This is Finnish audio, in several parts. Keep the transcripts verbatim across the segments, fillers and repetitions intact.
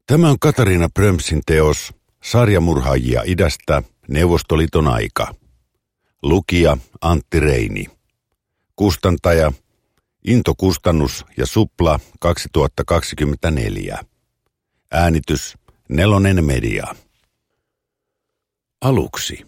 Tämä on Katariina Brömsin teos Sarjamurhaajia idästä, Neuvostoliiton aika. Lukija Antti Reini. Kustantaja Into Kustannus ja Supla kaksituhattakaksikymmentäneljä. Äänitys Nelonen Media. Aluksi.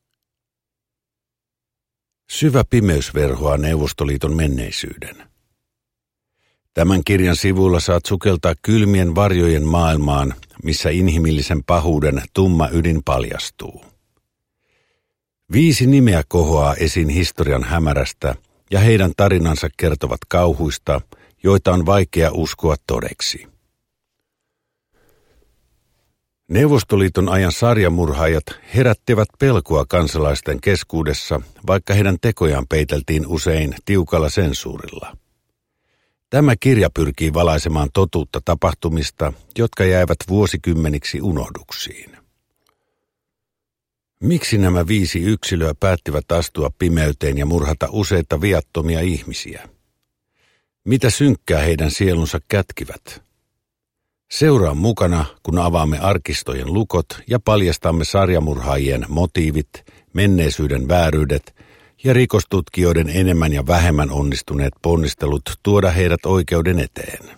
Syvä pimeys verhoaa Neuvostoliiton menneisyyden. Tämän kirjan sivuilla saat sukeltaa kylmien varjojen maailmaan, missä inhimillisen pahuuden tumma ydin paljastuu. Viisi nimeä kohoaa esiin historian hämärästä, ja heidän tarinansa kertovat kauhuista, joita on vaikea uskoa todeksi. Neuvostoliiton ajan sarjamurhaajat herättivät pelkoa kansalaisten keskuudessa, vaikka heidän tekojaan peiteltiin usein tiukalla sensuurilla. Tämä kirja pyrkii valaisemaan totuutta tapahtumista, jotka jäivät vuosikymmeniksi unohduksiin. Miksi nämä viisi yksilöä päättivät astua pimeyteen ja murhata useita viattomia ihmisiä? Mitä synkkää heidän sielunsa kätkivät? Seuraa mukana, kun avaamme arkistojen lukot ja paljastamme sarjamurhaajien motiivit, menneisyyden vääryydet ja rikostutkijoiden enemmän ja vähemmän onnistuneet ponnistelut tuoda heidät oikeuden eteen.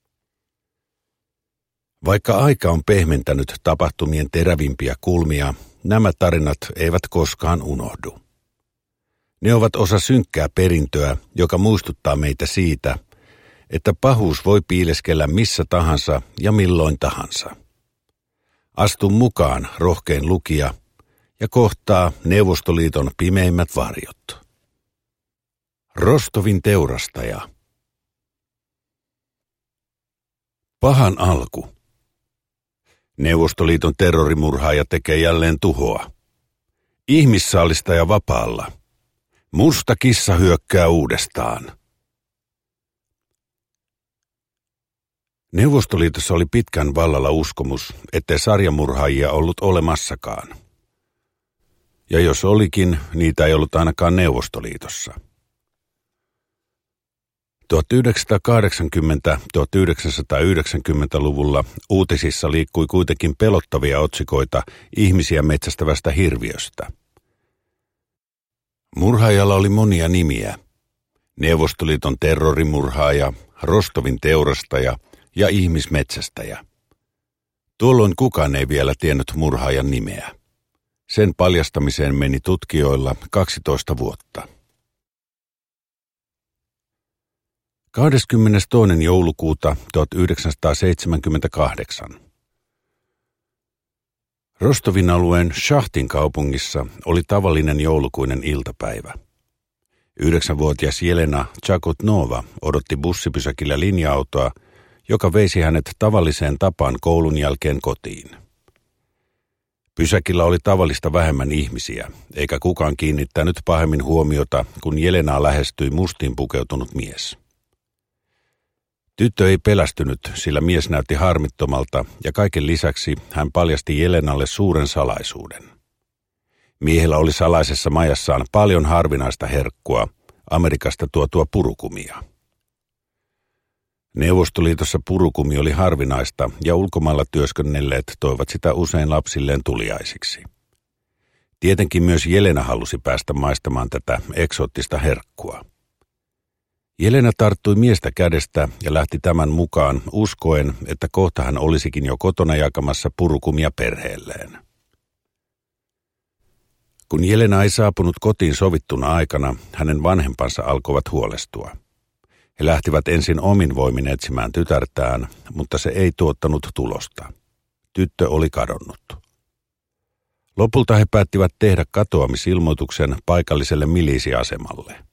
Vaikka aika on pehmentänyt tapahtumien terävimpiä kulmia, nämä tarinat eivät koskaan unohdu. Ne ovat osa synkkää perintöä, joka muistuttaa meitä siitä, että pahuus voi piileskellä missä tahansa ja milloin tahansa. Astu mukaan, rohkein lukija, ja kohtaa Neuvostoliiton pimeimmät varjot. Rostovin teurastaja. Pahan alku. Neuvostoliiton terrorimurhaaja tekee jälleen tuhoa. Ihmissaalistaja vapaalla. Musta kissa hyökkää uudestaan. Neuvostoliitossa oli pitkän vallalla uskomus, ettei sarjamurhaajia ollut olemassakaan. Ja jos olikin, niitä ei ollut ainakaan Neuvostoliitossa. tuhatyhdeksänsataakahdeksankymmentä–tuhatyhdeksänsataayhdeksänkymmentäluvulla uutisissa liikkui kuitenkin pelottavia otsikoita ihmisiä metsästävästä hirviöstä. Murhaajalla oli monia nimiä. Neuvostoliiton terrorimurhaaja, Rostovin teurastaja ja ihmismetsästäjä. Tuolloin kukaan ei vielä tiennyt murhaajan nimeä. Sen paljastamiseen meni tutkijoilla kaksitoista vuotta. kahdeskymmenestoinen joulukuuta tuhatyhdeksänsataaseitsemänkymmentäkahdeksan. Rostovin alueen Shahtin kaupungissa oli tavallinen joulukuinen iltapäivä. Yhdeksänvuotias Jelena Chakotnova odotti bussipysäkillä linja-autoa, joka veisi hänet tavalliseen tapaan koulun jälkeen kotiin. Pysäkillä oli tavallista vähemmän ihmisiä, eikä kukaan kiinnittänyt pahemmin huomiota, kun Jelenaa lähestyi mustiin pukeutunut mies. Tyttö ei pelästynyt, sillä mies näytti harmittomalta ja kaiken lisäksi hän paljasti Jelenalle suuren salaisuuden. Miehellä oli salaisessa majassaan paljon harvinaista herkkua, Amerikasta tuotua purukumia. Neuvostoliitossa purukumi oli harvinaista ja ulkomailla työskennelleet toivat sitä usein lapsilleen tuliaisiksi. Tietenkin myös Jelena halusi päästä maistamaan tätä eksoottista herkkua. Jelena tarttui miestä kädestä ja lähti tämän mukaan uskoen, että kohta hän olisikin jo kotona jakamassa purukumia perheelleen. Kun Jelena ei saapunut kotiin sovittuna aikana, hänen vanhempansa alkoivat huolestua. He lähtivät ensin omin voimin etsimään tytärtään, mutta se ei tuottanut tulosta. Tyttö oli kadonnut. Lopulta he päättivät tehdä katoamisilmoituksen paikalliselle miliisiasemalle.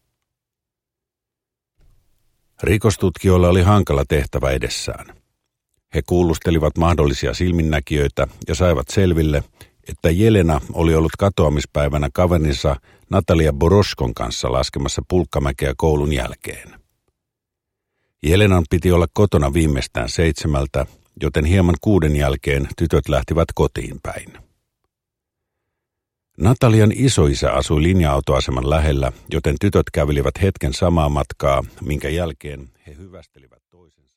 Rikostutkijoilla oli hankala tehtävä edessään. He kuulustelivat mahdollisia silminnäkijöitä ja saivat selville, että Jelena oli ollut katoamispäivänä kaverinsa Natalia Boroskon kanssa laskemassa pulkkamäkeä koulun jälkeen. Jelenan piti olla kotona viimeistään seitsemältä, joten hieman kuuden jälkeen tytöt lähtivät kotiin päin. Natalian isoisä asui linja-autoaseman lähellä, joten tytöt kävelivät hetken samaa matkaa, minkä jälkeen he hyvästelivät toisensa.